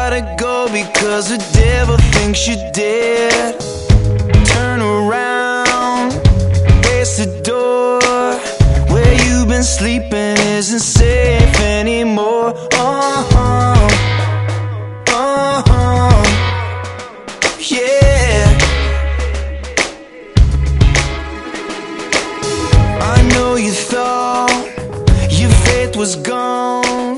gotta go because the devil thinks you're dead. Turn around, face the door. Where you've been sleeping isn't safe anymore. Yeah. I know you thought your faith was gone,